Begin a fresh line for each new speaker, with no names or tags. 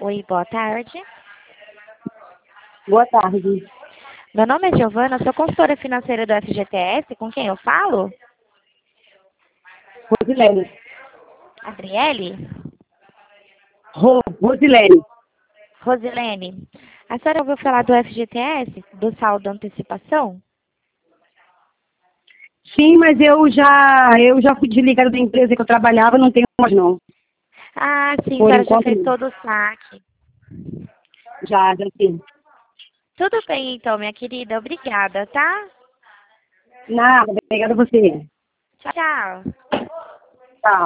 Oi, boa tarde.
Boa tarde.
Meu nome é Giovana, sou consultora financeira do FGTS. Com quem eu falo?
Rosilene.
Adriele?
Rosilene.
Rosilene? A senhora ouviu falar do FGTS, do saldo antecipação?
Sim, mas eu já fui desligada da empresa que eu trabalhava, não tenho mais não.
Ah, sim, a
Por
senhora já
enquanto
fez
não.
todo o saque.
Já sim.
Tudo bem, então, minha querida. Obrigada, tá?
Nada, obrigada a você.
Tchau, tchau.